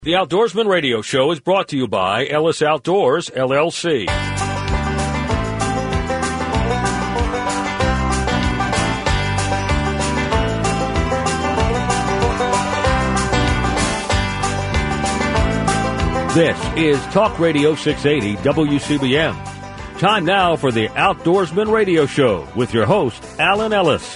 The Outdoorsman Radio Show is brought to you by Ellis Outdoors, LLC. This is Talk Radio 680 WCBM. Time now for the Outdoorsman Radio Show with your host, Alan Ellis.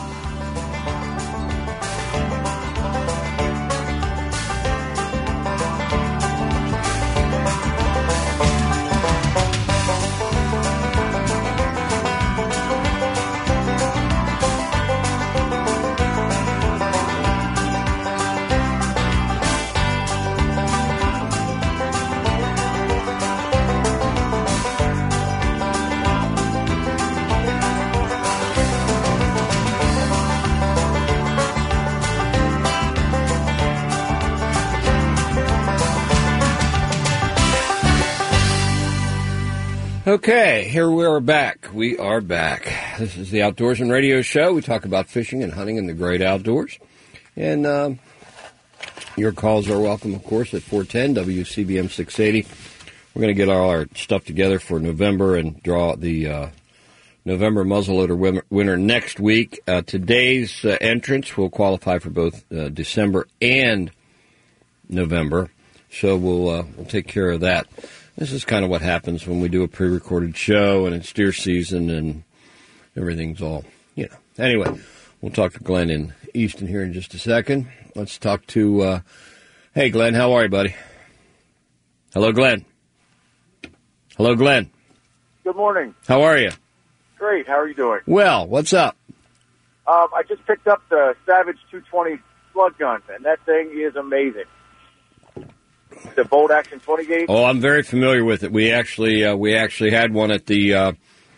Okay, here we are back. We are back. This is the Outdoorsman Radio Show. We talk about fishing and hunting in the great outdoors. And your calls are welcome, of course, at 410 WCBM 680. We're going to get all our stuff together for November and draw the November muzzleloader winner next week. Today's entrants will qualify for both December and November, so we'll take care of that. This is kind of what happens when we do a pre-recorded show and it's deer season and everything's all, Anyway, we'll talk to Glenn in Easton here in just a second. Let's talk to, hey, Glenn, how are you, buddy? Hello, Glenn. Hello, Glenn. Good morning. How are you? Great. How are you doing? Well, what's up? I just picked up the Savage 220 slug gun, and that thing is amazing. The bolt action 20 gauge. Oh, I'm very familiar with it. We actually had one at the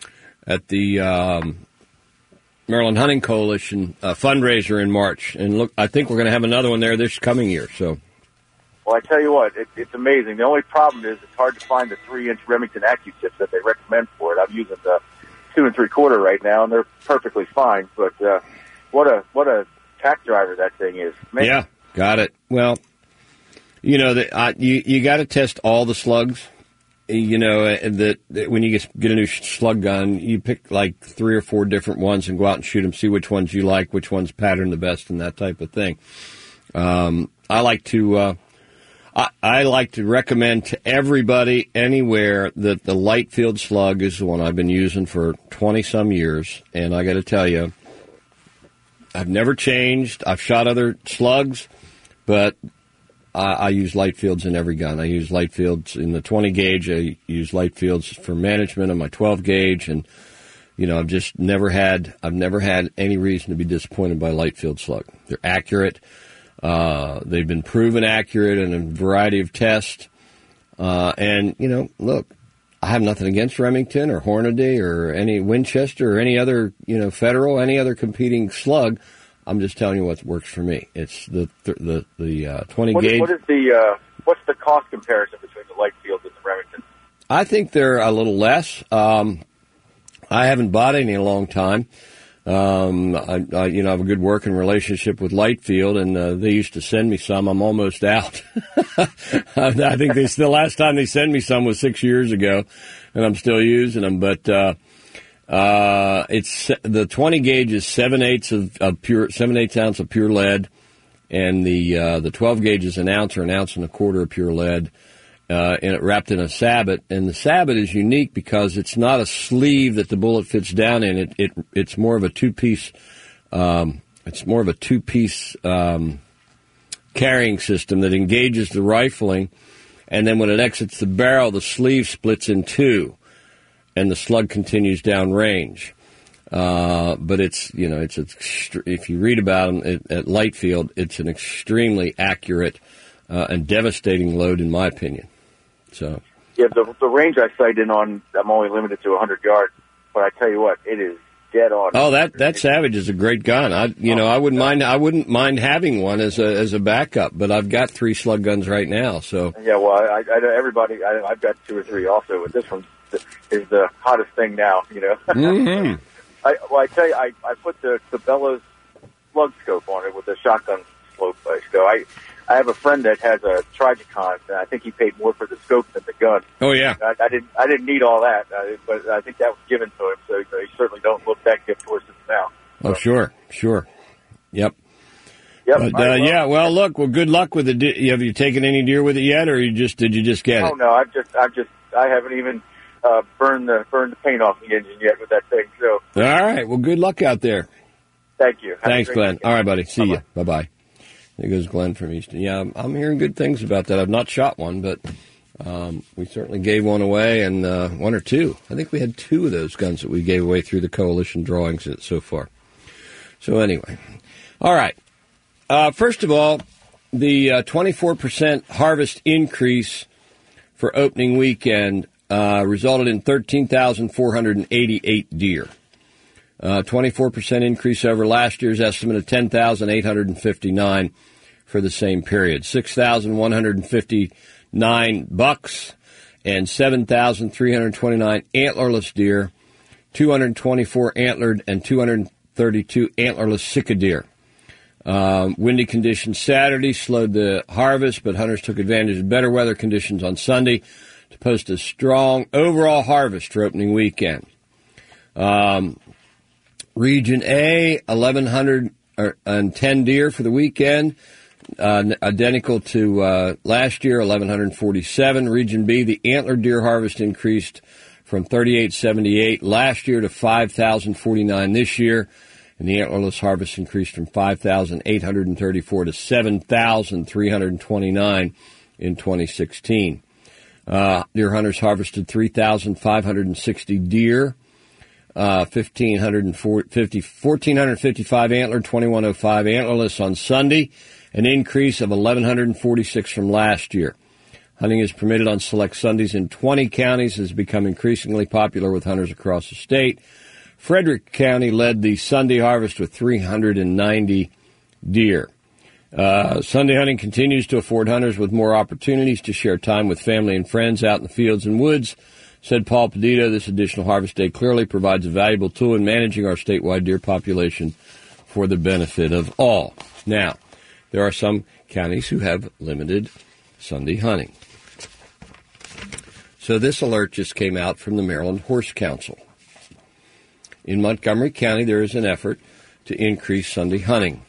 Maryland Hunting Coalition fundraiser in March, and look, I think we're going to have another one there this coming year. So, well, I tell you what, it's amazing. The only problem is it's hard to find the 3-inch Remington AccuTips that they recommend for it. I'm using the 2 3/4 right now, and they're perfectly fine. But what a tack driver that thing is. Man. Yeah, got it. Well. You got to test all the slugs. That when you get a new slug gun, you pick like 3 or 4 different ones and go out and shoot them, see which ones you like, which ones pattern the best, and that type of thing. I like to recommend to everybody anywhere that the Lightfield slug is the one I've been using for 20-some years, and I got to tell you, I've never changed. I've shot other slugs, but I use Lightfields in every gun. I use Lightfields in the 20 gauge. I use Lightfields for management on my 12 gauge, and I've never had any reason to be disappointed by Lightfield slug. They're accurate. They've been proven accurate in a variety of tests. And look, I have nothing against Remington or Hornady or any Winchester or any other Federal, any other competing slug. I'm just telling you what works for me. It's the 20 gauge. What's the cost comparison between the Lightfield and the Remington? I think they're a little less. I haven't bought any in a long time. I have a good working relationship with Lightfield, and they used to send me some. I'm almost out. I think the last time they sent me some was 6 years ago, and I'm still using them. But it's the 20 gauge is 7/8 ounce of pure lead, and the 12 gauge is an ounce or an ounce and a quarter of pure lead, and it wrapped in a sabot. And the sabot is unique because it's not a sleeve that the bullet fits down in. It's more of a two-piece. Carrying system that engages the rifling, and then when it exits the barrel, the sleeve splits in two, and the slug continues down range. But if you read about them at Lightfield, it's an extremely accurate and devastating load, in my opinion. So yeah, the range I sight in on, I'm only limited to 100 yards, but I tell you what, it is dead on. Oh, that Savage is a great gun. I wouldn't mind having one as a backup, but I've got 3 slug guns right now. So yeah, well, I've got 2 or 3 also, but this one is the hottest thing now. Mm-hmm. I tell you, I put the Bellows slug scope on it with the shotgun slope scope. I have a friend that has a Trigicon, and I think he paid more for the scope than the gun. Oh, yeah. I didn't need all that, but I think that was given to him, so he certainly don't look that gift horses now. So. Oh, sure. Yep. Yep. Well, look. Well, good luck with it. Have you taken any deer with it yet, or did you just get it? Oh no, I haven't even burned the paint off the engine yet with that thing. So. All right. Well, good luck out there. Thank you. Thanks, Glenn. Weekend. All right, buddy. See Bye-bye. you. Bye-bye. There goes Glenn from Easton. Yeah, I'm hearing good things about that. I've not shot one, but we certainly gave one away, and one or two. I think we had 2 of those guns that we gave away through the coalition drawings so far. So anyway. All right. First of all, the 24% harvest increase for opening weekend resulted in 13,488 deer. 24% increase over last year's estimate of 10,859 for the same period. 6,159 bucks and 7,329 antlerless deer, 224 antlered and 232 antlerless sika deer. Windy conditions Saturday slowed the harvest, but hunters took advantage of better weather conditions on Sunday to post a strong overall harvest for opening weekend. Region A, 1,110 deer for the weekend, identical to last year, 1,147. Region B, the antler deer harvest increased from 3,878 last year to 5,049 this year. And the antlerless harvest increased from 5,834 to 7,329 in 2016. Deer hunters harvested 3,560 deer, 1,455 antlered, 2,105 antlerless on Sunday, an increase of 1,146 from last year. Hunting is permitted on select Sundays in 20 counties, has become increasingly popular with hunters across the state. Frederick County led the Sunday harvest with 390 deer. Sunday hunting continues to afford hunters with more opportunities to share time with family and friends out in the fields and woods, said Paul Pedito. This additional harvest day clearly provides a valuable tool in managing our statewide deer population for the benefit of all. Now, there are some counties who have limited Sunday hunting. So this alert just came out from the Maryland Horse Council. In Montgomery County, there is an effort to increase Sunday hunting.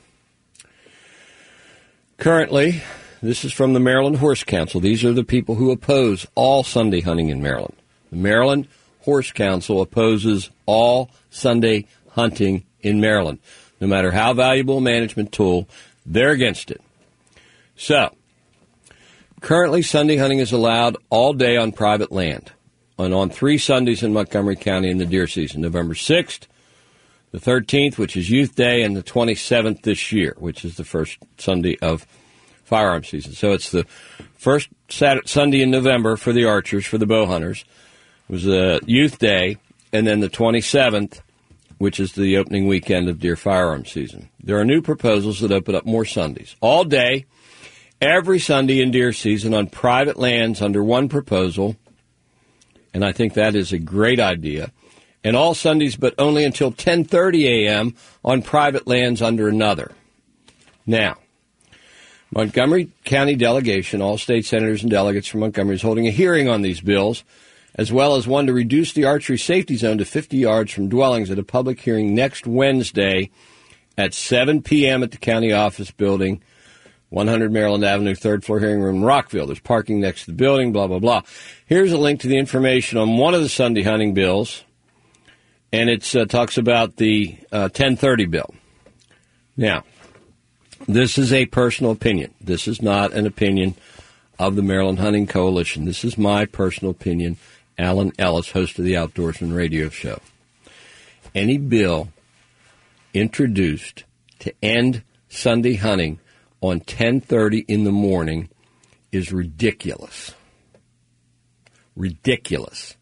Currently, this is from the Maryland Horse Council. These are the people who oppose all Sunday hunting in Maryland. The Maryland Horse Council opposes all Sunday hunting in Maryland. No matter how valuable a management tool, they're against it. So, currently Sunday hunting is allowed all day on private land. And on 3 Sundays in Montgomery County in the deer season, November 6th, the 13th, which is Youth Day, and the 27th this year, which is the first Sunday of firearm season. So it's the first Sunday in November for the archers, for the bow hunters, was the Youth Day, and then the 27th, which is the opening weekend of deer firearm season. There are new proposals that open up more Sundays. All day, every Sunday in deer season on private lands under one proposal, and I think that is a great idea. And all Sundays, but only until 10:30 a.m. on private lands under another. Now, Montgomery County delegation, all state senators and delegates from Montgomery, is holding a hearing on these bills, as well as one to reduce the archery safety zone to 50 yards from dwellings at a public hearing next Wednesday at 7 p.m. at the county office building, 100 Maryland Avenue, 3rd floor hearing room in Rockville. There's parking next to the building, blah, blah, blah. Here's a link to the information on one of the Sunday hunting bills, and it talks about the 1030 bill. Now, this is a personal opinion. This is not an opinion of the Maryland Hunting Coalition. This is my personal opinion. Alan Ellis, host of the Outdoorsman Radio Show. Any bill introduced to end Sunday hunting on 10:30 in the morning is ridiculous. Ridiculous.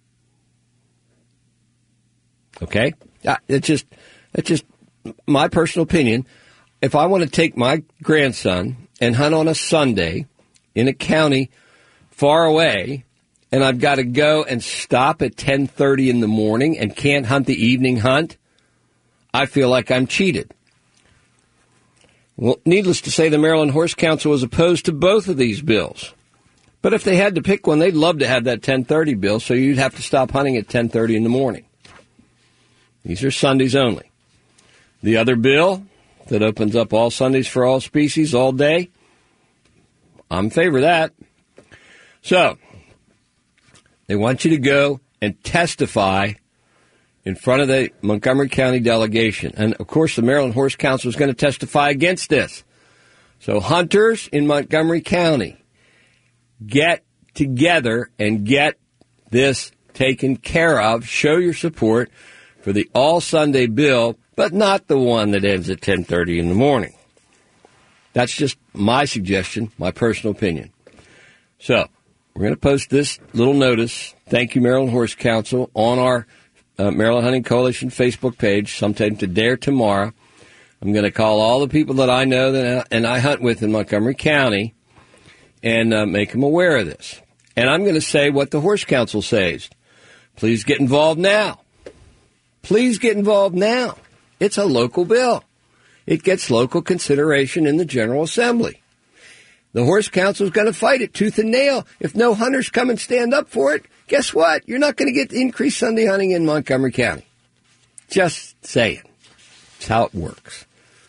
Okay? It's just my personal opinion. If I want to take my grandson and hunt on a Sunday in a county far away, and I've got to go and stop at 10:30 in the morning and can't hunt the evening hunt, I feel like I'm cheated. Well, needless to say, the Maryland Horse Council was opposed to both of these bills. But if they had to pick one, they'd love to have that 10:30 bill, so you'd have to stop hunting at 10:30 in the morning. These are Sundays only. The other bill that opens up all Sundays for all species all day, I'm in favor of that. So, they want you to go and testify in front of the Montgomery County delegation. And, of course, the Maryland Horse Council is going to testify against this. So, hunters in Montgomery County, get together and get this taken care of. Show your support for the all-Sunday bill, but not the one that ends at 10:30 in the morning. That's just my suggestion, my personal opinion. So, we're going to post this little notice, thank you, Maryland Horse Council, on our Maryland Hunting Coalition Facebook page sometime today or tomorrow. I'm going to call all the people that I know and I hunt with in Montgomery County and make them aware of this. And I'm going to say what the Horse Council says. Please get involved now. Please get involved now. It's a local bill. It gets local consideration in the General Assembly. The Horse Council is going to fight it tooth and nail. If no hunters come and stand up for it, guess what? You're not going to get increased Sunday hunting in Montgomery County. Just saying. It's how it works.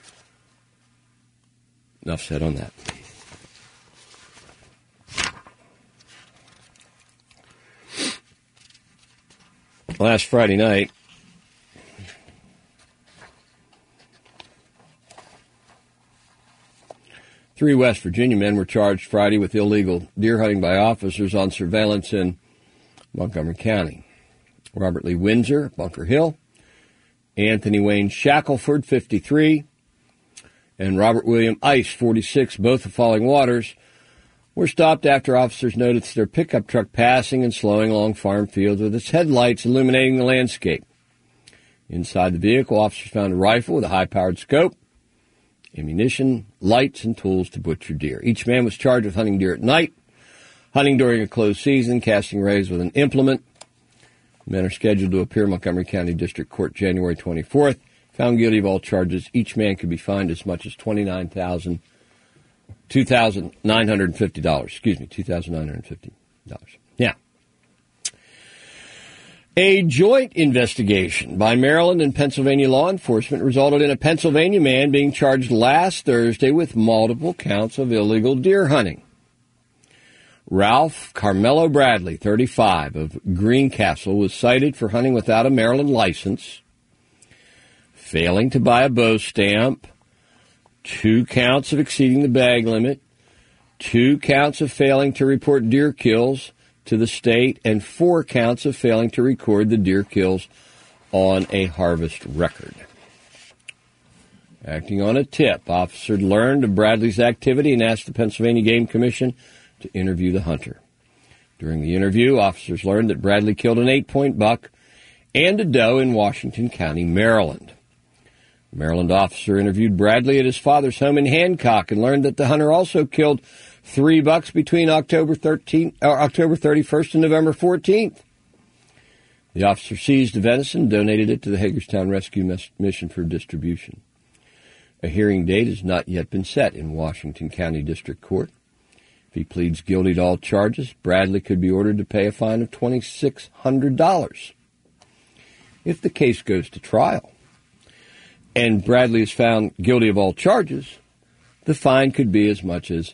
Enough said on that. Last Friday night, three West Virginia men were charged Friday with illegal deer hunting by officers on surveillance in Montgomery County. Robert Lee Windsor, Bunker Hill, Anthony Wayne Shackelford, 53, and Robert William Ice, 46, both of Falling Waters, were stopped after officers noticed their pickup truck passing and slowing along farm fields with its headlights illuminating the landscape. Inside the vehicle, officers found a rifle with a high-powered scope, ammunition, lights, and tools to butcher deer. Each man was charged with hunting deer at night, hunting during a closed season, casting rays with an implement. Men are scheduled to appear in Montgomery County District Court January 24th. Found guilty of all charges, each man could be fined as much as $2,950. $2,950. Yeah. A joint investigation by Maryland and Pennsylvania law enforcement resulted in a Pennsylvania man being charged last Thursday with multiple counts of illegal deer hunting. Ralph Carmelo Bradley, 35, of Greencastle, was cited for hunting without a Maryland license, failing to buy a bow stamp, 2 counts of exceeding the bag limit, 2 counts of failing to report deer kills to the state, and 4 counts of failing to record the deer kills on a harvest record. Acting on a tip, officers learned of Bradley's activity and asked the Pennsylvania Game Commission to interview the hunter. During the interview, officers learned that Bradley killed an 8-point buck and a doe in Washington County, Maryland. A Maryland officer interviewed Bradley at his father's home in Hancock and learned that the hunter also killed 3 bucks between October 31st and November 14th. The officer seized the venison and donated it to the Hagerstown Rescue Mission for distribution. A hearing date has not yet been set in Washington County District Court. If he pleads guilty to all charges, Bradley could be ordered to pay a fine of $2,600. If the case goes to trial and Bradley is found guilty of all charges, the fine could be as much as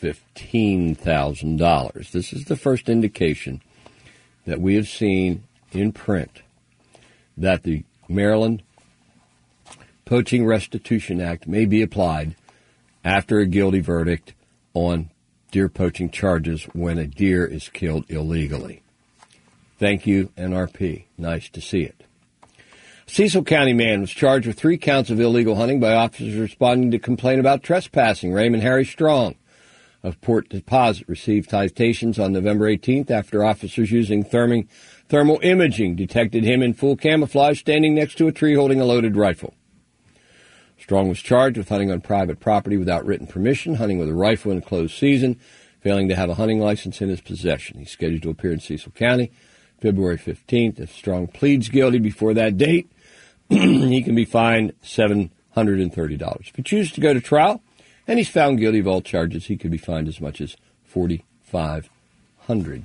$15,000. This is the first indication that we have seen in print that the Maryland Poaching Restitution Act may be applied after a guilty verdict on deer poaching charges when a deer is killed illegally. Thank you, NRP. Nice to see it. Cecil County man was charged with 3 counts of illegal hunting by officers responding to complaint about trespassing. Raymond Harry Strong of Port Deposit received citations on November 18th after officers using thermal imaging detected him in full camouflage standing next to a tree holding a loaded rifle. Strong was charged with hunting on private property without written permission, hunting with a rifle in a closed season, failing to have a hunting license in his possession. He's scheduled to appear in Cecil County February 15th. If Strong pleads guilty before that date, he can be fined $7 $130. If you choose to go to trial and he's found guilty of all charges, he could be fined as much as $4,500.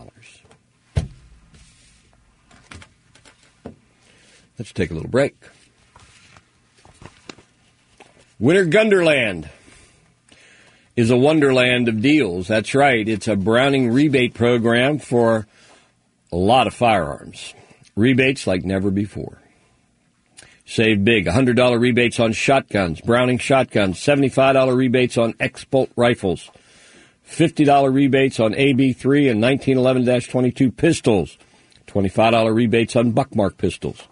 Let's take a little break. Winter Gunderland is a wonderland of deals. That's right. It's a Browning rebate program for a lot of firearms. Rebates like never before. Save big. $100 rebates on shotguns, Browning shotguns, $75 rebates on X-Bolt rifles, $50 rebates on AB3 and 1911-22 pistols, $25 rebates on Buckmark pistols.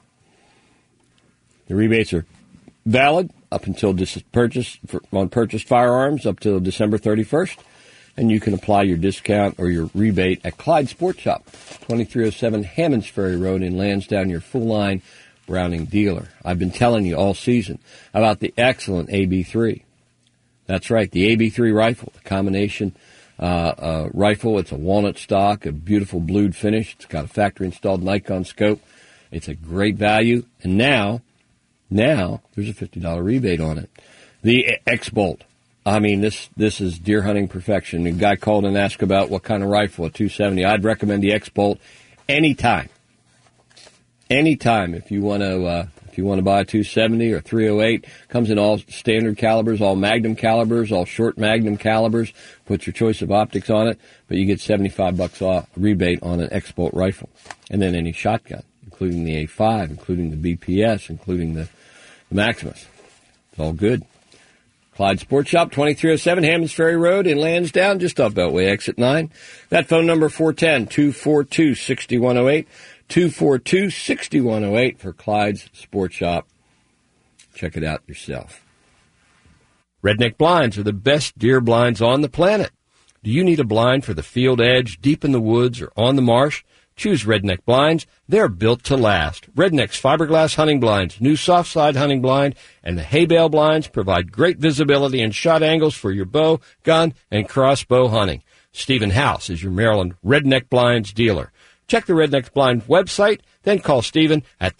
The rebates are valid up until purchased firearms up till December 31st, and you can apply your discount or your rebate at Clyde Sports Shop, 2307 Hammonds Ferry Road in Lansdowne, your full-line Browning dealer. I've been telling you all season about the excellent AB3. That's right, the AB3 rifle, the combination rifle. It's a walnut stock, a beautiful blued finish. It's got a factory-installed Nikon scope. It's a great value, and now there's a $50 rebate on it. The X-Bolt. I mean, this is deer hunting perfection. A guy called and asked about what kind of rifle, a 270. I'd recommend the X-Bolt anytime. Anytime if you want to buy a 270 or 308, comes in all standard calibers, all Magnum calibers, all short Magnum calibers. Put your choice of optics on it, but you get $75 off rebate on an X-Bolt rifle, and then any shotgun, including the A5, including the BPS, including the Maximus. It's all good. Clyde Sports Shop, 2307 Hammonds Ferry Road in Lansdowne, just off Beltway Exit 9. That phone number, 410-242-6108. 242-6108 for Clyde's Sports Shop. Check it out yourself. Redneck Blinds are the best deer blinds on the planet. Do you need a blind for the field edge, deep in the woods, or on the marsh? Choose Redneck Blinds. They're built to last. Redneck's fiberglass hunting blinds, new soft side hunting blind, and the hay bale blinds provide great visibility and shot angles for your bow, gun, and crossbow hunting. Stephen House is your Maryland Redneck Blinds dealer. Check the Redneck Blinds website, then call Stephen at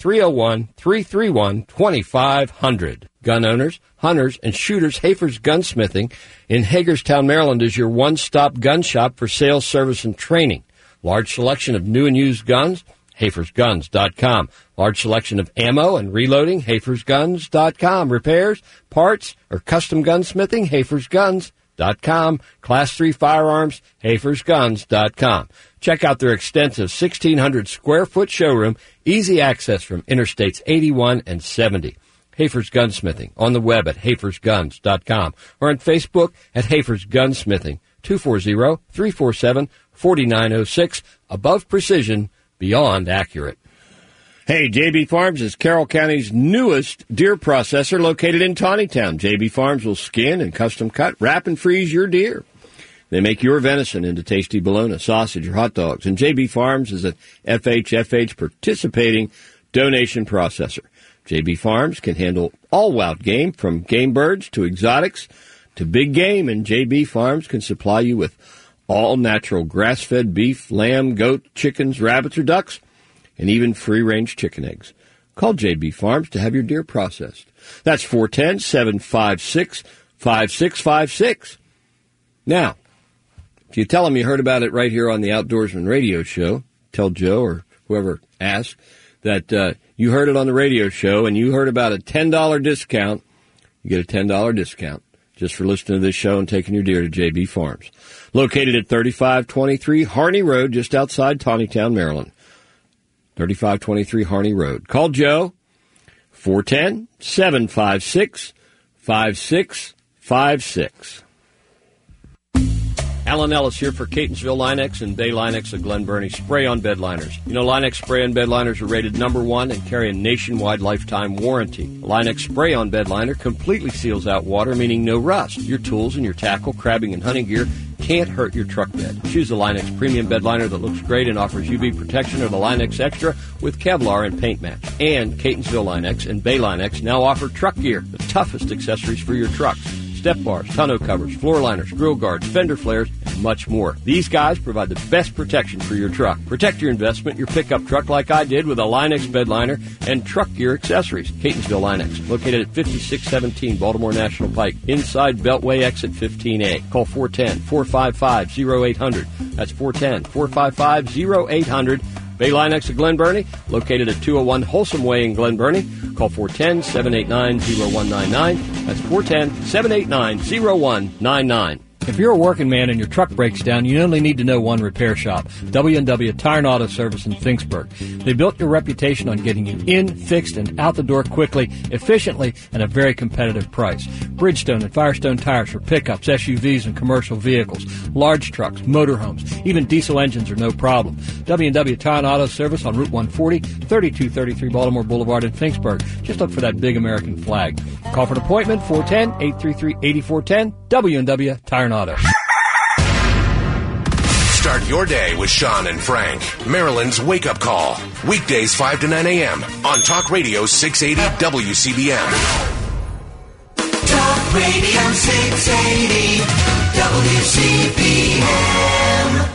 301-331-2500. Gun owners, hunters, and shooters, Hafer's Gunsmithing in Hagerstown, Maryland is your one-stop gun shop for sales, service, and training. Large selection of new and used guns, HafersGuns.com. Large selection of ammo and reloading, HafersGuns.com. Repairs, parts, or custom gunsmithing, HafersGuns.com. Class 3 firearms, HafersGuns.com. Check out their extensive 1,600-square-foot showroom, easy access from Interstates 81 and 70. Hafer's Gunsmithing on the web at HafersGuns.com or on Facebook at Hafer's Gunsmithing, 240-347-4906. Above precision, beyond accurate. Hey, JB Farms is Carroll County's newest deer processor located in Tawnytown. JB Farms will skin and custom cut, wrap, and freeze your deer. They make your venison into tasty bologna, sausage, or hot dogs. And JB Farms is an FHFH participating donation processor. JB Farms can handle all wild game, from game birds to exotics to big game, and JB Farms can supply you with all natural grass-fed beef, lamb, goat, chickens, rabbits, or ducks, and even free-range chicken eggs. Call JB Farms to have your deer processed. That's 410-756-5656. Now, if you tell them you heard about it right here on the Outdoorsman Radio Show, tell Joe or whoever asked that you heard it on the radio show and you heard about a $10 discount, you get a $10 discount just for listening to this show and taking your deer to JB Farms. Located at 3523 Harney Road, just outside Tawnytown, Maryland. 3523 Harney Road. Call Joe, 410-756-5656. Alan Ellis here for Catonsville Linex and Bay Linex of Glen Burnie spray-on bed liners. You know, Linex spray-on bed liners are rated #1 and carry a nationwide lifetime warranty. A Linex spray-on bed liner completely seals out water, meaning no rust. Your tools and your tackle, crabbing, and hunting gear can't hurt your truck bed. Choose the Linex premium bed liner that looks great and offers UV protection, or the Linex Extra with Kevlar and paint match. And Catonsville Linex and Bay Linex now offer truck gear, the toughest accessories for your trucks. Step bars, tonneau covers, floor liners, grill guards, fender flares, and much more. These guys provide the best protection for your truck. Protect your investment, your pickup truck, like I did with a Line-X bed liner and truck gear accessories. Catonsville Line-X, located at 5617 Baltimore National Pike, inside Beltway exit 15A. Call 410-455-0800. That's 410-455-0800. Bay Line-X of Glen Burnie, located at 201 Wholesome Way in Glen Burnie. Call 410-789-0199. That's 410-789-0199. If you're a working man and your truck breaks down, you only need to know one repair shop, W&W Tire and Auto Service in Finksburg. They built your reputation on getting you in, fixed, and out the door quickly, efficiently, and at a very competitive price. Bridgestone and Firestone tires for pickups, SUVs, and commercial vehicles, large trucks, motorhomes, even diesel engines are no problem. W&W Tire and Auto Service on Route 140, 3233 Baltimore Boulevard in Finksburg. Just look for that big American flag. Call for an appointment, 410-833-8410, W&W Tire and Auto. Start your day with Sean and Frank. Maryland's wake-up call. Weekdays 5 to 9 a.m. on Talk Radio 680 WCBM. Talk Radio 680 WCBM.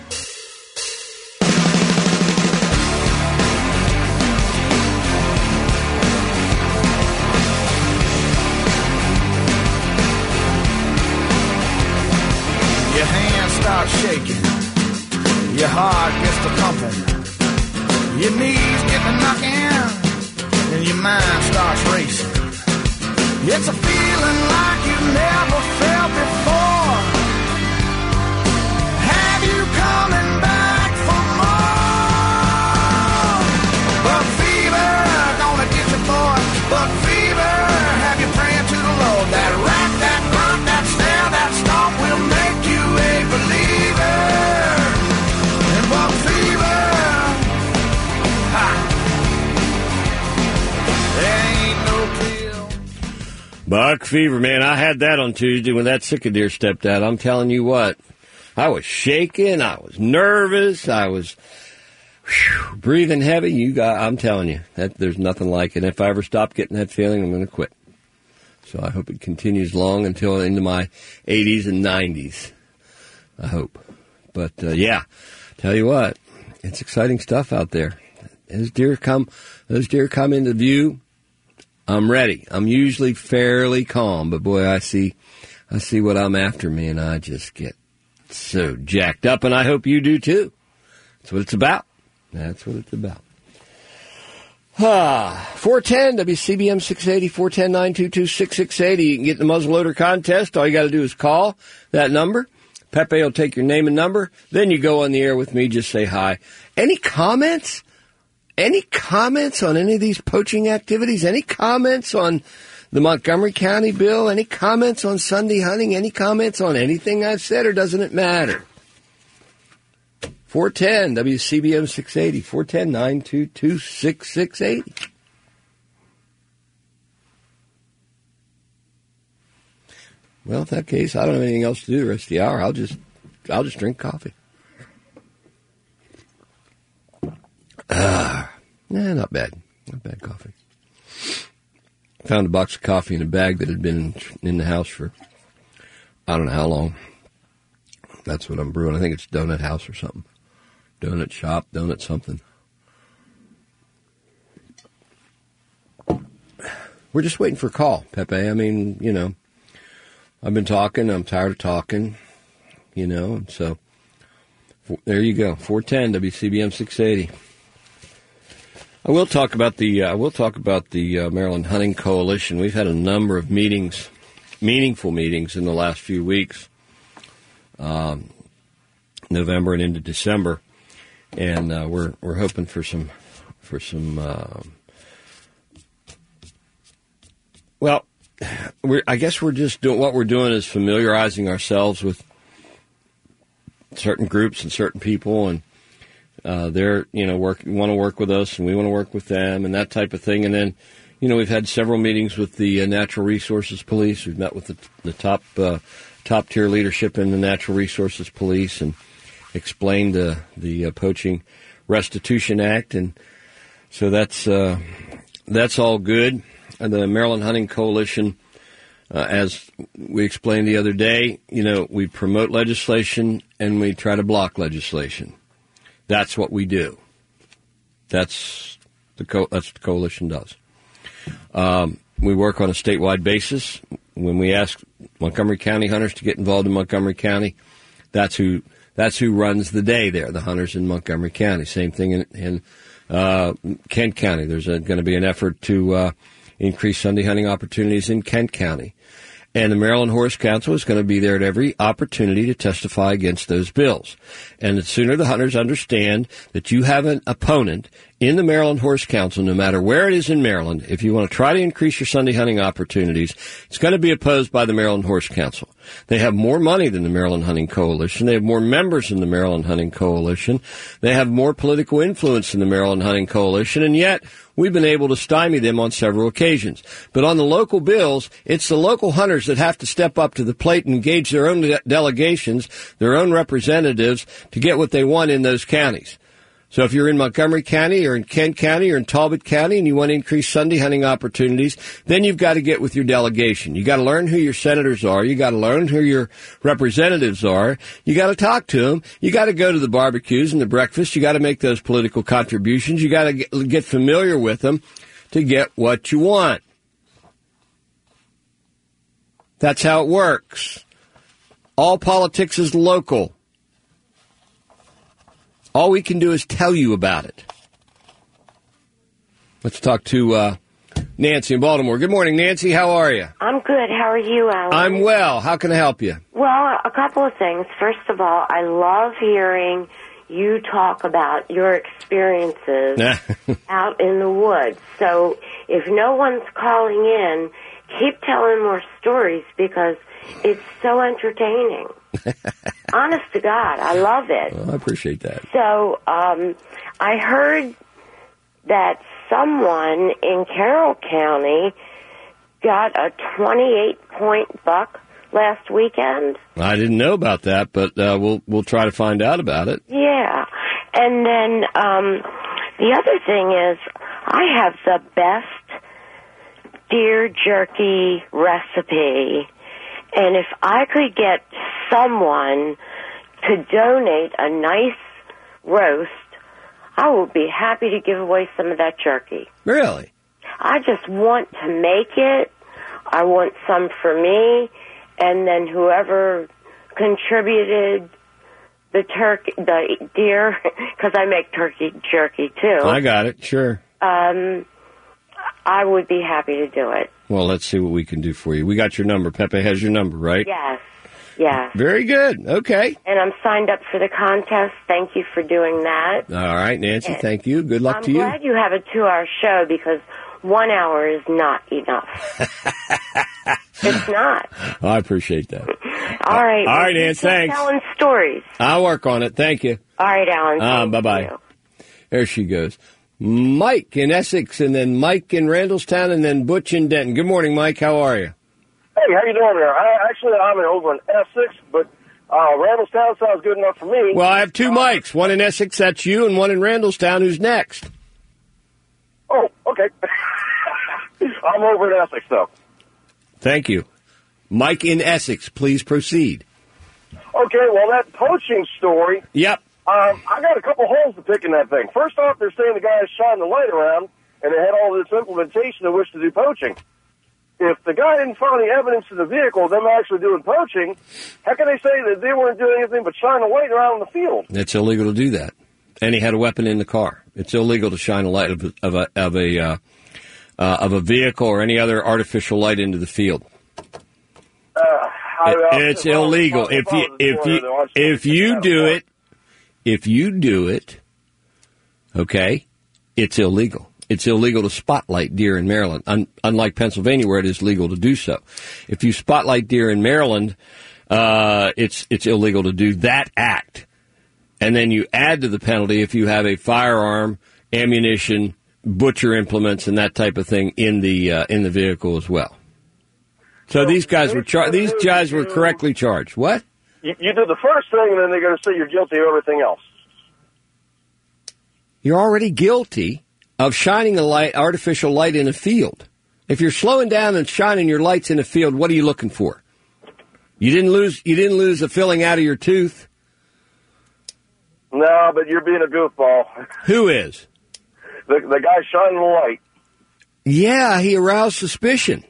Your hands start shaking, your heart gets to pumping, your knees get to knocking, and your mind starts racing. It's a feeling like you've never felt before. Have you coming back for more? Bug fever, gonna get you, boy. Bug fever, have you praying to the Lord. That rat, that grunt, that stare, that stomp will make you a believer. And bug fever, ha, there ain't no pill. Buck fever, man. I had that on Tuesday when that cicadeer stepped out. I'm telling you what, I was shaking. I was nervous. I was breathing heavy. I'm telling you, that there's nothing like it. And if I ever stop getting that feeling, I'm going to quit. So I hope it continues long until into my 80s and 90s. I hope. But, yeah, tell you what, it's exciting stuff out there. Those deer come into view, I'm ready. I'm usually fairly calm, but boy, I see what I'm after, man. I just get so jacked up, and I hope you do too. That's what it's about. That's what it's about. 410 WCBM 680, 410-922-6680. You can get in the muzzleloader contest. All you got to do is call that number. Pepe will take your name and number. Then you go on the air with me. Just say hi. Any comments? Any comments on any of these poaching activities? Any comments on the Montgomery County bill? Any comments on Sunday hunting? Any comments on anything I've said, or doesn't it matter? 410 WCBM 680, 410-922-6680. Well, in that case, I don't have anything else to do the rest of the hour. I'll just drink coffee. Nah, not bad. Not bad coffee. Found a box of coffee in a bag that had been in the house for I don't know how long. That's what I'm brewing. I think it's Donut House or something. Donut shop, donut something. We're just waiting for a call, Pepe. I mean, you know, I've been talking. I'm tired of talking, you know, and so there you go. 410 WCBM 680. I will talk about the Maryland Hunting Coalition. We've had a number of meetings, meaningful meetings in the last few weeks, November and into December, and we're hoping for some. Well, I guess we're just doing what we're doing is familiarizing ourselves with certain groups and certain people, and they're, you know, want to work with us, and we want to work with them, and that type of thing. And then, you know, we've had several meetings with the Natural Resources Police. We've met with the top tier leadership in the Natural Resources Police and explained the Poaching Restitution Act, and so that's all good. And the Maryland Hunting Coalition As we explained the other day, we promote legislation and we try to block legislation. That's what we do. That's what the coalition does. We work on a statewide basis. When we ask Montgomery County hunters to get involved in Montgomery County, that's who runs the day there, the hunters in Montgomery County. Same thing in Kent County. There's going to be an effort to increase Sunday hunting opportunities in Kent County. And the Maryland Horse Council is going to be there at every opportunity to testify against those bills. And the sooner the hunters understand that you have an opponent in the Maryland Horse Council, no matter where it is in Maryland, if you want to try to increase your Sunday hunting opportunities, it's going to be opposed by the Maryland Horse Council. They have more money than the Maryland Hunting Coalition. They have more members than the Maryland Hunting Coalition. They have more political influence than the Maryland Hunting Coalition, and yet we've been able to stymie them on several occasions. But on the local bills, it's the local hunters that have to step up to the plate and engage their own delegations, their own representatives, to get what they want in those counties. So if you're in Montgomery County or in Kent County or in Talbot County and you want to increase Sunday hunting opportunities, then you've got to get with your delegation. You got to learn who your senators are. You got to learn who your representatives are. You got to talk to them. You got to go to the barbecues and the breakfasts. You got to make those political contributions. You got to get familiar with them to get what you want. That's how it works. All politics is local. All we can do is tell you about it. Let's talk to Nancy in Baltimore. Good morning, Nancy. How are you? I'm good. How are you, Alan? I'm well. How can I help you? Well, a couple of things. First of all, I love hearing you talk about your experiences out in the woods. So if no one's calling in, keep telling more stories because it's so entertaining. Honest to God, I love it. Well, I appreciate that. So I heard that someone in Carroll County got a 28-point buck last weekend. I didn't know about that, but we'll try to find out about it. Yeah. And then the other thing is I have the best deer jerky recipe. And if I could get someone to donate a nice roast, I would be happy to give away some of that jerky. Really? I just want to make it. I want some for me, and then whoever contributed the deer, because I make turkey jerky too. I got it, sure. I would be happy to do it. Well, let's see what we can do for you. We got your number. Pepe has your number, right? Yes. Yeah. Very good. Okay. And I'm signed up for the contest. Thank you for doing that. All right, Nancy, thank you. Good luck to you. I'm glad you have a 2-hour show because 1 hour is not enough. It's not. I appreciate that. All right. All right, Nancy, thanks. Telling stories. I'll work on it. Thank you. All right, Alan. Bye-bye. There she goes. Mike in Essex, and then Mike in Randallstown, and then Butch in Denton. Good morning, Mike. How are you? Hey, how you doing there? I'm over in Essex, but Randallstown sounds good enough for me. Well, I have two Mikes. One in Essex, that's you, and one in Randallstown, who's next? Oh, okay. I'm over in Essex, though. Thank you. Mike in Essex, please proceed. Okay, well, that poaching story... Yep. I got a couple holes to pick in that thing. First off, they're saying the guy shining the light around, and they had all this implementation of which to do poaching. If the guy didn't find any evidence in the vehicle of them actually doing poaching, how can they say that they weren't doing anything but shine a light around in the field? It's illegal to do that. And he had a weapon in the car. It's illegal to shine a light of a vehicle or any other artificial light into the field. It's illegal. If you do it, okay, it's illegal. It's illegal to spotlight deer in Maryland, unlike Pennsylvania where it is legal to do so. If you spotlight deer in Maryland, it's illegal to do that act. And then you add to the penalty if you have a firearm, ammunition, butcher implements, and that type of thing in the vehicle as well. So these guys were correctly charged. What? You do the first thing, and then they're going to say you're guilty of everything else. You're already guilty of shining a light, artificial light in a field. If you're slowing down and shining your lights in a field, what are you looking for? You didn't lose a filling out of your tooth. No, but you're being a goofball. Who is? The guy shining the light. Yeah, he aroused suspicion.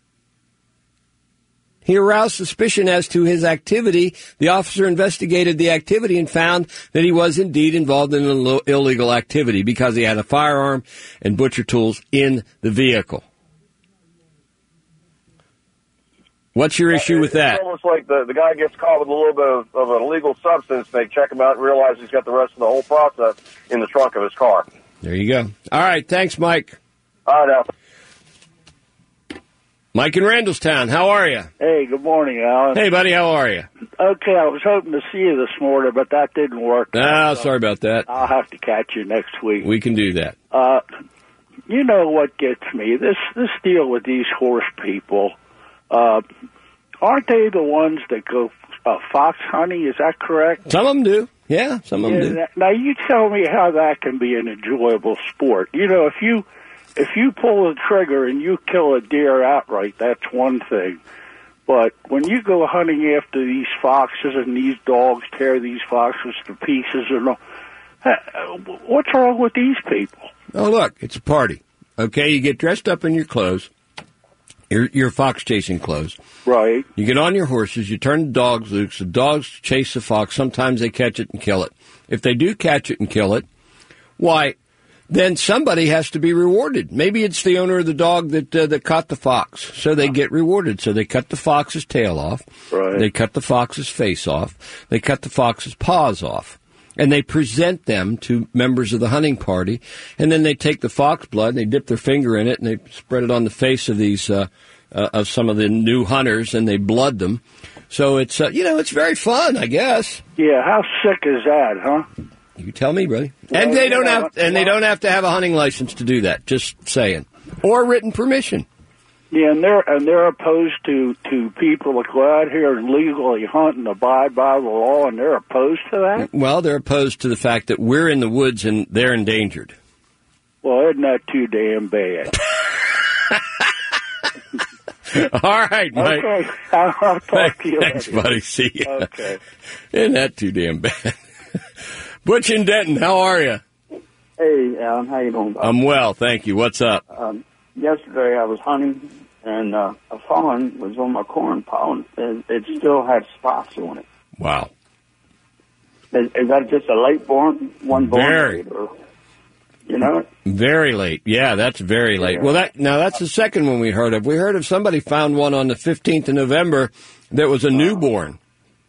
He aroused suspicion as to his activity. The officer investigated the activity and found that he was indeed involved in an illegal activity because he had a firearm and butcher tools in the vehicle. What's your issue with that? It's almost like the guy gets caught with a little bit of an illegal substance. They check him out and realize he's got the rest of the whole process in the trunk of his car. There you go. All right. Thanks, Mike. All right, Al. Mike in Randallstown, how are you? Hey, good morning, Alan. Hey, buddy, how are you? Okay, I was hoping to see you this morning, but that didn't work. Sorry about that. I'll have to catch you next week. We can do that. You know what gets me? This deal with these horse people. Aren't they the ones that go fox hunting? Is that correct? Some of them do. Yeah, some of them do. Now, you tell me how that can be an enjoyable sport. You know, if you pull the trigger and you kill a deer outright, that's one thing. But when you go hunting after these foxes and these dogs tear these foxes to pieces, what's wrong with these people? Oh, look, it's a party. Okay, you get dressed up in your clothes, your fox chasing clothes. Right. You get on your horses, you turn the dogs loose, the dogs chase the fox. Sometimes they catch it and kill it. If they do catch it and kill it, why, then somebody has to be rewarded. Maybe it's the owner of the dog that caught the fox, so they get rewarded. So they cut the fox's tail off. Right. They cut the fox's face off. They cut the fox's paws off. And they present them to members of the hunting party. And then they take the fox blood, and they dip their finger in it, and they spread it on the face of these of some of the new hunters, and they blood them. So it's, it's very fun, I guess. Yeah, how sick is that, huh? You tell me, buddy. And they don't have to have a hunting license to do that. Just saying, or written permission. Yeah, and they're opposed to people that go out here and legally hunt and abide by the law, and they're opposed to that. Well, they're opposed to the fact that we're in the woods and they're endangered. Well, isn't that too damn bad? All right, Mike. Okay, I'll talk to you later. Thanks, buddy. See you. Okay. Isn't that too damn bad? Butch in Denton, how are you? Hey, Alan, how you doing, buddy? I'm well, thank you. What's up? Yesterday I was hunting, and a fawn was on my corn pile, and it still had spots on it. Wow. Is that just a late born, one born? Very. Or, you know? Very late. Yeah, that's very late. Yeah. Well, that's the second one we heard of. We heard of somebody found one on the 15th of November that was a newborn.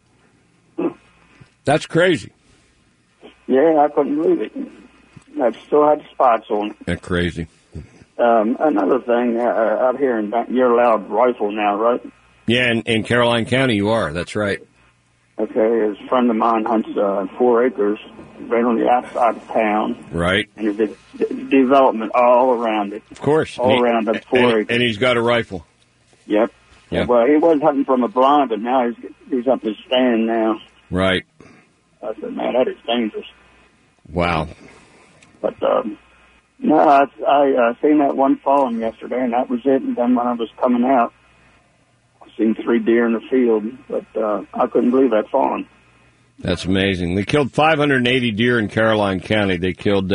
That's crazy. Yeah, I couldn't believe it. I still had spots on it. That's crazy. Another thing, out here, you're allowed rifle now, right? Yeah, in Caroline County you are. That's right. Okay, a friend of mine hunts 4 acres right on the outside of town. Right. And there's development all around it. Of course. All around that 4 acres. And he's got a rifle. Yep. Yep. Well, he was hunting from a blind, but now he's up his stand now. Right. I said, man, that is dangerous. Wow. But, no, I seen that one falling yesterday, and that was it. And then when I was coming out, I seen 3 deer in the field, but I couldn't believe that falling. That's amazing. They killed 580 deer in Caroline County. They killed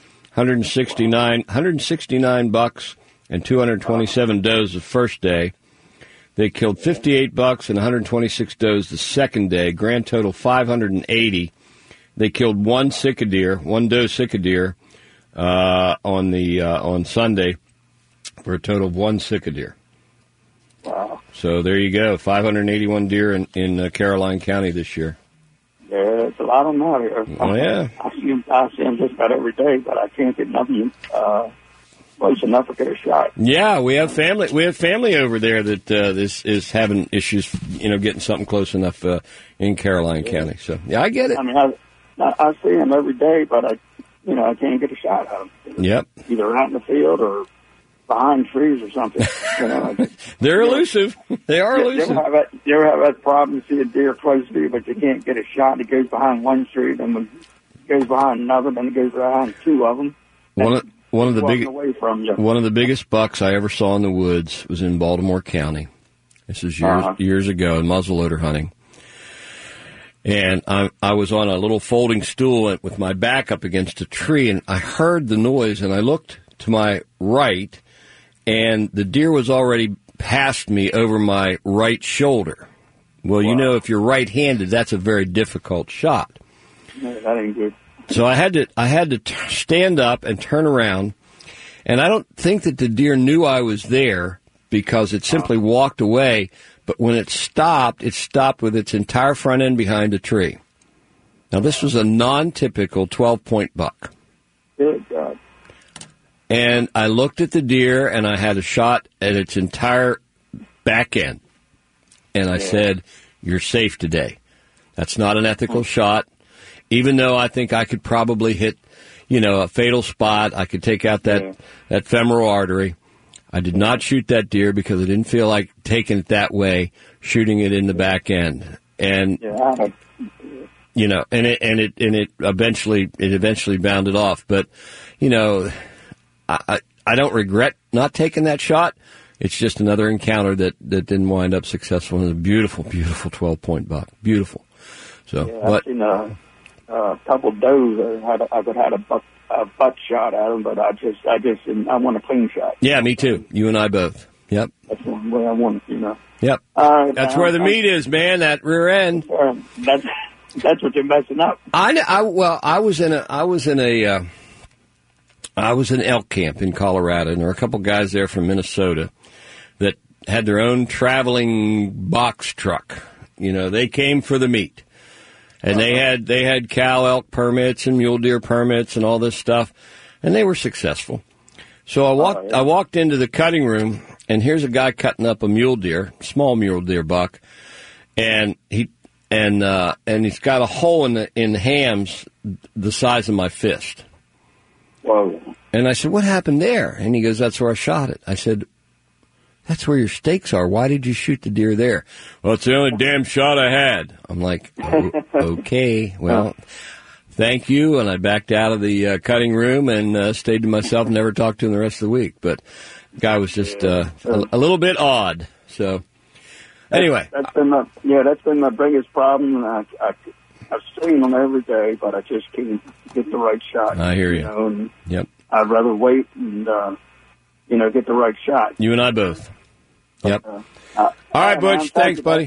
169 bucks and 227 does the first day. They killed 58 bucks and 126 does the second day. Grand total 580. They killed one doe sick-a-deer, on Sunday for a total of 1 sick-a-deer. Wow. So there you go, 581 deer in Caroline County this year. Yeah, it's a lot of them out here. Oh, yeah. I see them just about every day, but I can't get nothing close enough to get a shot. Yeah, we have family. We have family over there that is having issues, getting something close enough in Caroline County. So yeah, I get it. I mean, I see them every day, but I can't get a shot out of them. Yep. Either out in the field or behind trees or something. They're elusive. They are elusive. You ever have that problem? You see a deer close to you, but you can't get a shot. It goes behind one tree, then it goes behind another, then it goes behind 2 of them. one of the walking away from you. One of the biggest bucks I ever saw in the woods was in Baltimore County. This is years ago in muzzleloader hunting. And I was on a little folding stool with my back up against a tree, and I heard the noise, and I looked to my right, and the deer was already past me over my right shoulder. Well, you know, if you're right-handed, that's a very difficult shot. No, that ain't good. So I had to stand up and turn around, and I don't think that the deer knew I was there because it simply walked away. But when it stopped with its entire front end behind a tree. Now, this was a non-typical 12-point buck. Good God. And I looked at the deer, and I had a shot at its entire back end. And I said, you're safe today. That's not an ethical shot. Even though I think I could probably hit, a fatal spot. I could take out that femoral artery. I did not shoot that deer because I didn't feel like taking it that way, shooting it in the back end. And, and it eventually bounded off. But, I don't regret not taking that shot. It's just another encounter that didn't wind up successful. And a beautiful, beautiful 12-point buck. Beautiful. So, I've seen a couple does. I could have a butt shot at them, but I want a clean shot. Yeah, me too. You and I both. Yep. That's the way I want it, Yep. That's where the meat is, man. That rear end. That's what you're messing up. I was in elk camp in Colorado, and there were a couple guys there from Minnesota that had their own traveling box truck. They came for the meat. And they had cow elk permits and mule deer permits and all this stuff, and they were successful. So I walked into the cutting room, and here's a guy cutting up a mule deer, small mule deer buck, and he's got a hole in the hams the size of my fist. Whoa. And I said, "What happened there?" And he goes, "That's where I shot it." I said, "That's where your stakes are. Why did you shoot the deer there?" "Well, it's the only damn shot I had." I'm like, okay, well, thank you. And I backed out of the cutting room and stayed to myself and never talked to him the rest of the week. But the guy was just a little bit odd. So anyway. That's been my biggest problem. And I've seen them every day, but I just can't get the right shot. I hear you. And yep. I'd rather wait and, get the right shot. You and I both. Yep. All right, Butch. Thanks, buddy.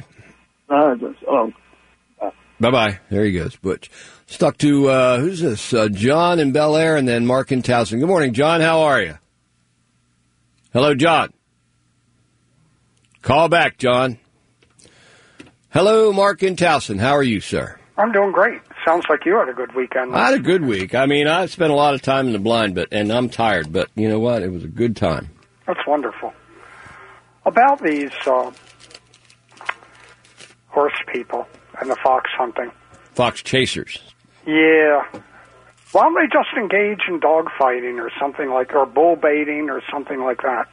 Bye-bye. There he goes, Butch. Stuck to, who's this? John in Bel Air and then Mark in Towson. Good morning, John. How are you? Hello, John. Call back, John. Hello, Mark in Towson. How are you, sir? I'm doing great. Sounds like you had a good weekend. I had a good week. I mean, I spent a lot of time in the blind, and I'm tired, but you know what? It was a good time. That's wonderful. About these horse people and the fox hunting. Fox chasers. Yeah. Why don't they just engage in dog fighting or something or bull baiting or something like that?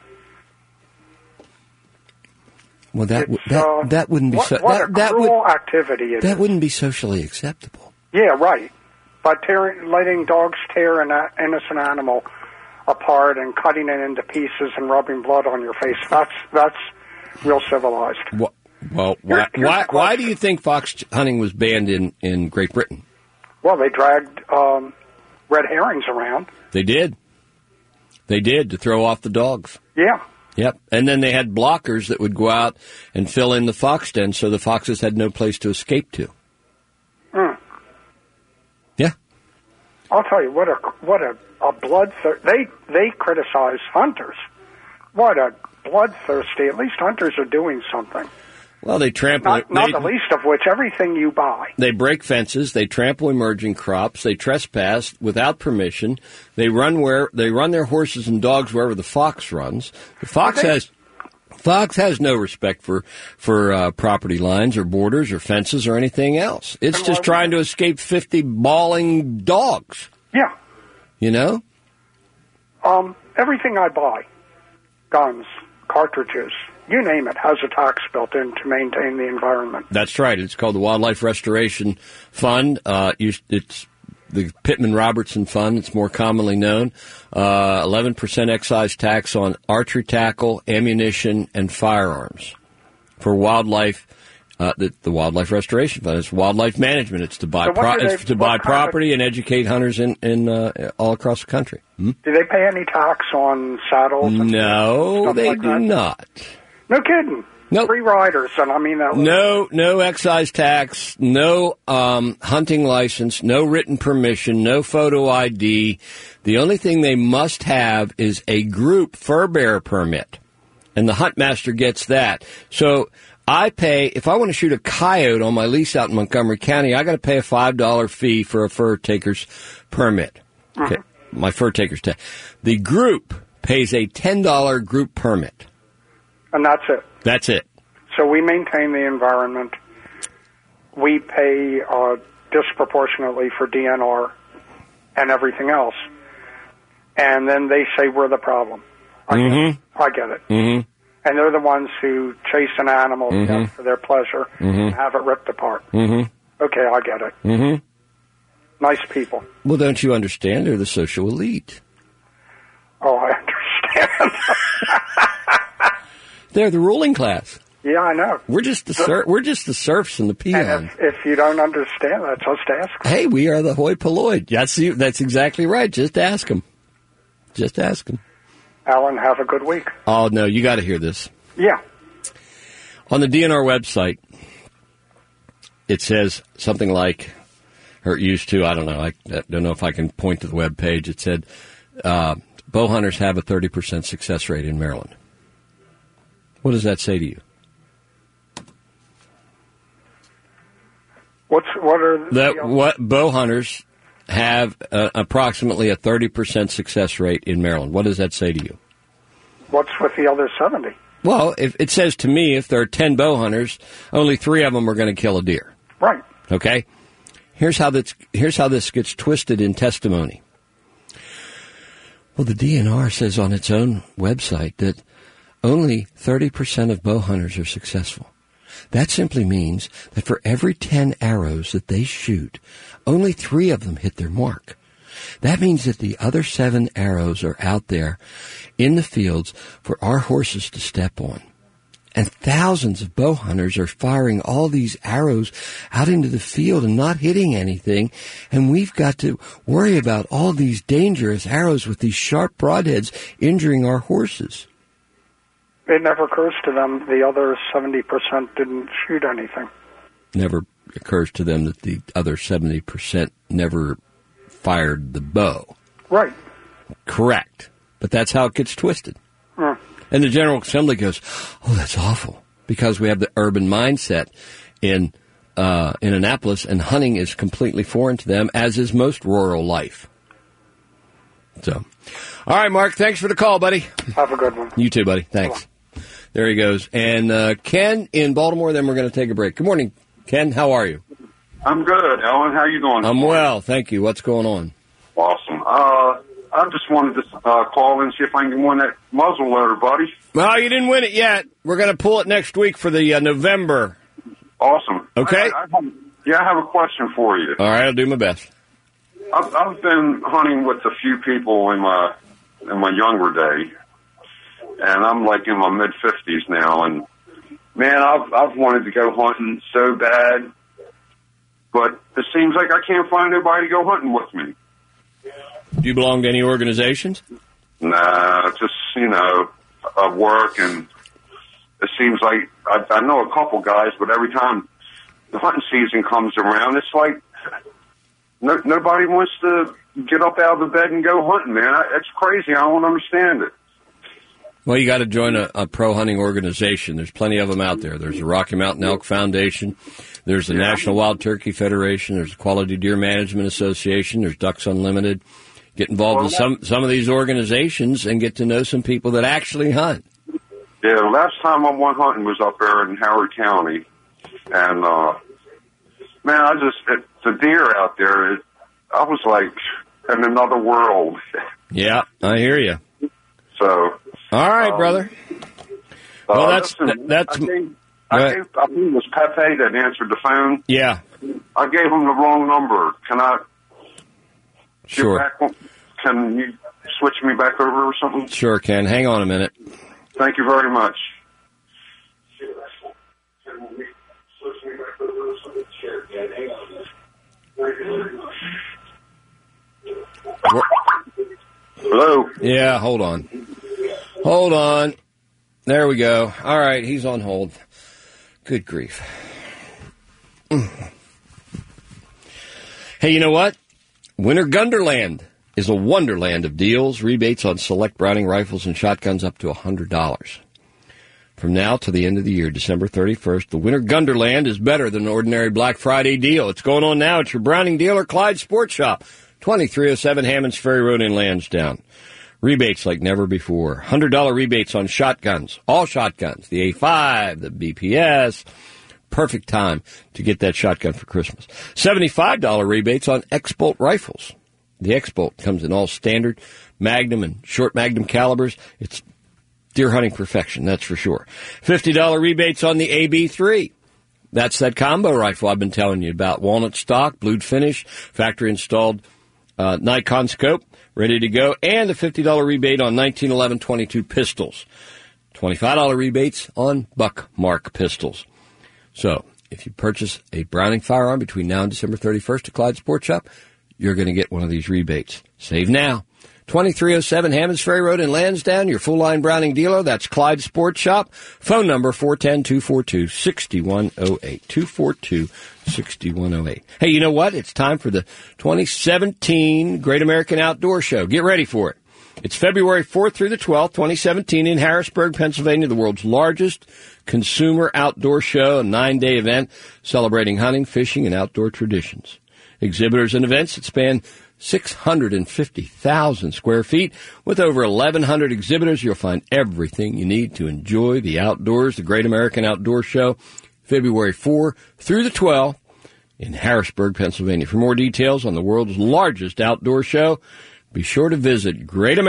Well, that wouldn't be cruel activity. That wouldn't be socially acceptable. Yeah, right. By letting dogs tear an innocent animal apart and cutting it into pieces and rubbing blood on your face, that's real civilized. Well, why do you think fox hunting was banned in Great Britain? Well, they dragged red herrings around. They did to throw off the dogs. Yeah. Yep. And then they had blockers that would go out and fill in the fox den so the foxes had no place to escape to. Mm. Yeah. I'll tell you, what a bloodthirsty... They criticize hunters. What a bloodthirsty... At least hunters are doing something. Well, they trample... Not the least of which, everything you buy. They break fences. They trample emerging crops. They trespass without permission. They run their horses and dogs wherever the fox runs. The fox has no respect for property lines or borders or fences or anything else. It's just trying to escape 50 bawling dogs. Yeah. You know? Everything I buy, guns, cartridges, you name it, has a tax built in to maintain the environment. That's right. It's called the Wildlife Restoration Fund. It's the Pittman-Robertson Fund. It's more commonly known. 11% excise tax on archery tackle, ammunition, and firearms. For wildlife, the Wildlife Restoration Fund. It's wildlife management. It's to buy property and educate hunters in all across the country. Do they pay any tax on saddles? No, they do not. No kidding. Nope. Free riders, and I mean that. No excise tax, no hunting license, no written permission, no photo ID. The only thing they must have is a group fur bearer permit, and the huntmaster gets that. So I pay, if I want to shoot a coyote on my lease out in Montgomery County, I got to pay a $5 fee for a fur taker's permit. Okay. My fur taker's test. The group pays a $10 group permit. And that's it. That's it. So we maintain the environment. We pay disproportionately for DNR and everything else. And then they say we're the problem. I get it. Mm-hmm. And they're the ones who chase an animal to death for their pleasure and have it ripped apart. Okay, I get it. Nice people. Well, don't you understand? They're the social elite. Oh, I understand. They're the ruling class. Yeah, I know. We're just the serfs and the peons. And if you don't understand that, just ask them. Hey, we are the hoi polloi. That's exactly right. Just ask them. Just ask them. Alan, have a good week. Oh, no, you got to hear this. Yeah. On the DNR website, it says something like, or it used to, I don't know. I don't know if I can point to the web page. It said, bow hunters have a 30% success rate in Maryland. What does that say to you? What bow hunters have approximately a 30% success rate in Maryland. What does that say to you? What's with the other 70? Well, if it says to me, if there are 10 bow hunters, only 3 of them are going to kill a deer. Right. Okay. Here's how this gets twisted in testimony. Well, the DNR says on its own website that only 30% of bow hunters are successful. That simply means that for every 10 arrows that they shoot, only 3 of them hit their mark. That means that the other 7 arrows are out there in the fields for our horses to step on. And thousands of bow hunters are firing all these arrows out into the field and not hitting anything. And we've got to worry about all these dangerous arrows with these sharp broadheads injuring our horses. It never occurs to them the other 70% didn't shoot anything. Never occurs to them that the other 70% never fired the bow. Right. Correct. But that's how it gets twisted. And the General Assembly goes, oh, that's awful, because we have the urban mindset in Annapolis, and hunting is completely foreign to them, as is most rural life. So, all right, Mark, thanks for the call, buddy. Have a good one. You too, buddy. Thanks. There he goes. And Ken in Baltimore, then we're going to take a break. Good morning, Ken. How are you? I'm good, Alan. How are you doing? I'm well, thank you. What's going on? Awesome. I just wanted to call and see if I can win that muzzle loader, buddy. Well, you didn't win it yet. We're going to pull it next week for the November. Awesome. Okay. I have a question for you. All right, I'll do my best. I've been hunting with a few people in my younger day, and I'm like in my mid-50s now, and man, I've wanted to go hunting so bad, but it seems like I can't find anybody to go hunting with me. Do you belong to any organizations? Nah, just, work, and it seems like I know a couple guys, but every time the hunting season comes around, it's like nobody wants to get up out of the bed and go hunting, man. It's crazy. I don't understand it. Well, you got to join a pro hunting organization. There's plenty of them out there. There's the Rocky Mountain Elk Foundation. There's the National Wild Turkey Federation. There's the Quality Deer Management Association. There's Ducks Unlimited. Get involved in some of these organizations and get to know some people that actually hunt. Yeah, the last time I went hunting was up there in Howard County. And, man, the deer out there, I was like in another world. Yeah, I hear you. So. All right, brother. Well, that's. I think it was Pepe that answered the phone. Yeah. I gave him the wrong number. Can I Sure. Get back, can you switch me back over or something? Sure, Ken. Hang on a minute. Thank you very much. Hello? Yeah, hold on. Hold on. There we go. All right, he's on hold. Good grief. Hey, you know what? Winter Gunderland is a wonderland of deals, rebates on select Browning rifles and shotguns up to $100. From now to the end of the year, December 31st, the Winter Gunderland is better than an ordinary Black Friday deal. It's going on now at your Browning dealer, Clyde Sports Shop, 2307 Hammonds Ferry Road in Lansdowne. Rebates like never before. $100 rebates on shotguns, all shotguns, the A5, the BPS. Perfect time to get that shotgun for Christmas. $75 rebates on X-Bolt rifles. The X-Bolt comes in all standard Magnum and short Magnum calibers. It's deer hunting perfection, that's for sure. $50 rebates on the AB3. That's that combo rifle I've been telling you about. Walnut stock, blued finish, factory installed Nikon scope, ready to go, and a $50 rebate on 1911 22 pistols. $25 rebates on Buckmark pistols. So, if you purchase a Browning firearm between now and December 31st at Clyde Sports Shop, you're going to get one of these rebates. Save now. 2307 Hammonds Ferry Road in Lansdowne, your full-line Browning dealer. That's Clyde Sports Shop. Phone number 410-242-6108. 242-6108. Hey, you know what? It's time for the 2017 Great American Outdoor Show. Get ready for it. It's February 4th through the 12th, 2017, in Harrisburg, Pennsylvania, the world's largest consumer outdoor show, a 9-day event celebrating hunting, fishing, and outdoor traditions. Exhibitors and events that span 650,000 square feet. With over 1,100 exhibitors, you'll find everything you need to enjoy the outdoors. The Great American Outdoor Show, February 4 through the 12th in Harrisburg, Pennsylvania. For more details on the world's largest outdoor show, be sure to visit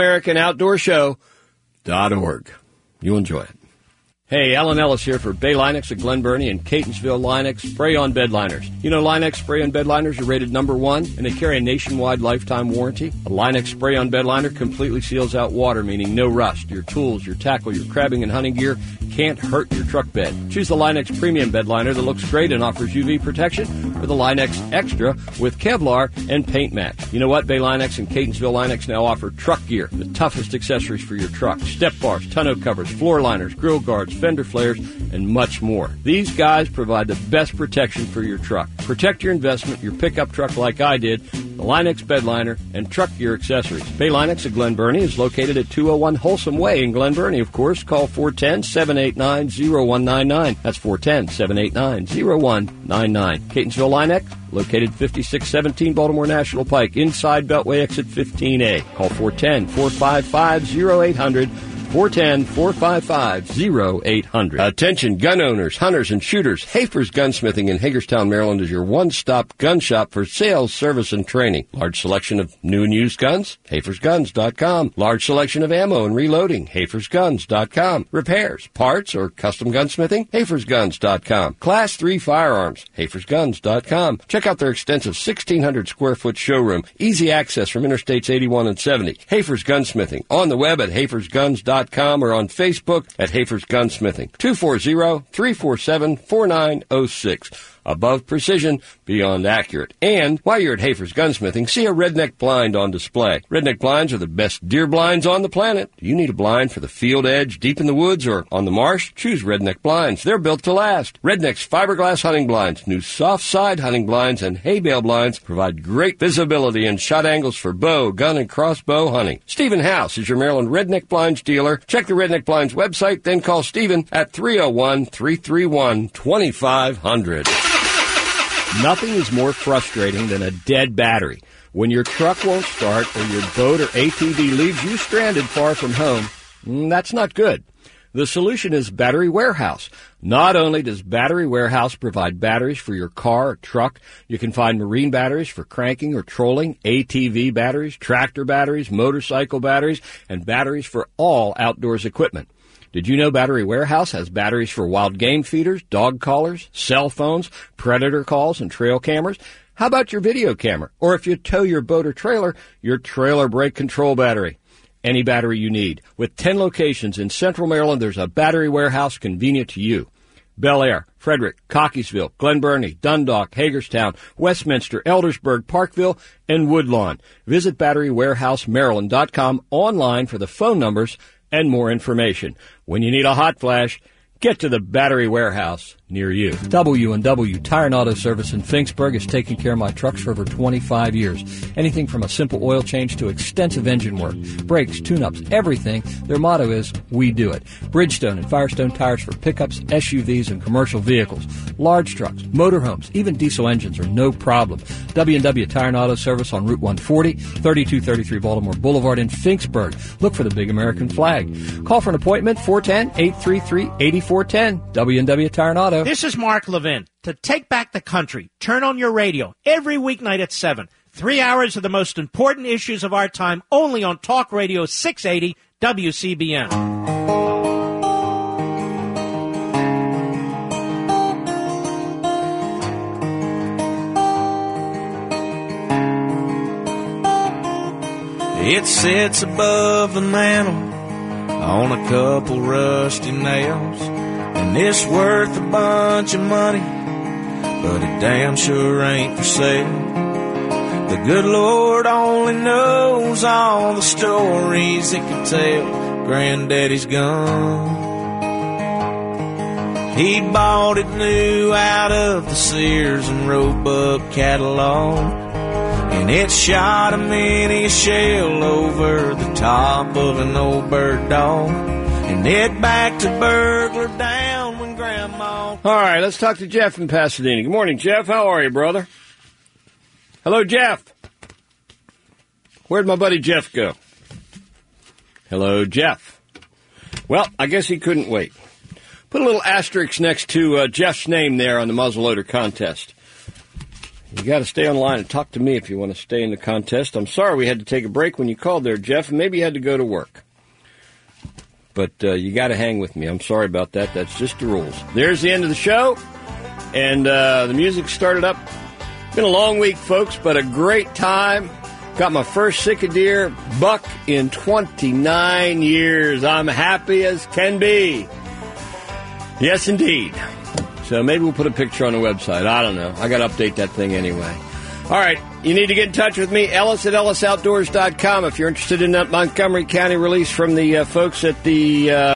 GreatAmericanOutdoorShow.org. You'll enjoy it. Hey, Alan Ellis here for Bay Linux of Glen Burnie and Catonsville Linux Spray-On Bed Liners. You know Linux Spray-On Bed Liners are rated #1, and they carry a nationwide lifetime warranty. A Linux Spray-On Bed Liner completely seals out water, meaning no rust. Your tools, your tackle, your crabbing and hunting gear can't hurt your truck bed. Choose the Linux Premium Bed Liner that looks great and offers UV protection, or the Linux Extra with Kevlar and paint match. You know what? Bay Linux and Catonsville Linux now offer truck gear, the toughest accessories for your truck. Step bars, tonneau covers, floor liners, grill guards, fender flares, and much more. These guys provide the best protection for your truck. Protect your investment, your pickup truck like I did, the Linux Bed Liner, and truck gear accessories. Bay Linux of Glen Burnie is located at 201 Wholesome Way in Glen Burnie, of course. Call 410-789-0199. That's 410-789-0199. Catonsville Linux, located 5617 Baltimore National Pike, inside Beltway exit 15A. Call 410-455-0800. 410-455-0800. Attention gun owners, hunters, and shooters. Hafer's Gunsmithing in Hagerstown, Maryland is your one-stop gun shop for sales, service, and training. Large selection of new and used guns, HafersGuns.com. Large selection of ammo and reloading, HafersGuns.com. Repairs, parts, or custom gunsmithing, HafersGuns.com. Class 3 firearms, HafersGuns.com. Check out their extensive 1,600 square foot showroom. Easy access from Interstates 81 and 70. Hafer's Gunsmithing. On the web at HafersGuns.com or on Facebook at Hafer's Gunsmithing. 240-347-4906. Above precision, beyond accurate. And while you're at Hafer's Gunsmithing, see a Redneck blind on display. Redneck blinds are the best deer blinds on the planet. Do you need a blind for the field edge, deep in the woods, or on the marsh? Choose Redneck blinds. They're built to last. Redneck's fiberglass hunting blinds, new soft side hunting blinds, and hay bale blinds provide great visibility and shot angles for bow, gun, and crossbow hunting. Stephen House is your Maryland Redneck blinds dealer. Check the Redneck blinds website, then call Stephen at 301-331-2500. Nothing is more frustrating than a dead battery. When your truck won't start or your boat or ATV leaves you stranded far from home, that's not good. The solution is Battery Warehouse. Not only does Battery Warehouse provide batteries for your car or truck, you can find marine batteries for cranking or trolling, ATV batteries, tractor batteries, motorcycle batteries, and batteries for all outdoors equipment. Did you know Battery Warehouse has batteries for wild game feeders, dog collars, cell phones, predator calls, and trail cameras? How about your video camera? Or if you tow your boat or trailer, your trailer brake control battery. Any battery you need. With 10 locations in Central Maryland, there's a battery warehouse convenient to you. Bel Air, Frederick, Cockeysville, Glen Burnie, Dundalk, Hagerstown, Westminster, Eldersburg, Parkville, and Woodlawn. Visit BatteryWarehouseMaryland.com online for the phone numbers and more information. When you need a hot flash, get to the Battery Warehouse near you. W&W Tire and Auto Service in Finksburg has taken care of my trucks for over 25 years. Anything from a simple oil change to extensive engine work, brakes, tune-ups, everything. Their motto is, we do it. Bridgestone and Firestone tires for pickups, SUVs, and commercial vehicles. Large trucks, motorhomes, even diesel engines are no problem. W&W Tire and Auto Service on Route 140, 3233 Baltimore Boulevard in Finksburg. Look for the big American flag. Call for an appointment, 410-833-8410. W&W Tire and Auto. This is Mark Levin. To take back the country, turn on your radio every weeknight at 7. 3 hours of the most important issues of our time, only on Talk Radio 680 WCBM. It sits above the mantel on a couple rusty nails, and it's worth a bunch of money, but it damn sure ain't for sale. The good Lord only knows all the stories it could tell. Granddaddy's gone. He bought it new out of the Sears and Roebuck catalog, and it shot him in his shell over the top of an old bird dog, and it backed a burglar down when Grandma... All right, let's talk to Jeff in Pasadena. Good morning, Jeff. How are you, brother? Hello, Jeff. Where'd my buddy Jeff go? Hello, Jeff. Well, I guess he couldn't wait. Put a little asterisk next to Jeff's name there on the muzzleloader contest. You got to stay online and talk to me if you want to stay in the contest. I'm sorry we had to take a break when you called there, Jeff, and maybe you had to go to work. But you got to hang with me. I'm sorry about that. That's just the rules. There's the end of the show, and the music started up. Been a long week, folks, but a great time. Got my first Sick-a-Deer buck in 29 years. I'm happy as can be. Yes, indeed. So maybe we'll put a picture on the website. I don't know. I got to update that thing anyway. All right. You need to get in touch with me, Ellis at EllisOutdoors.com, if you're interested in that Montgomery County release from the folks at the...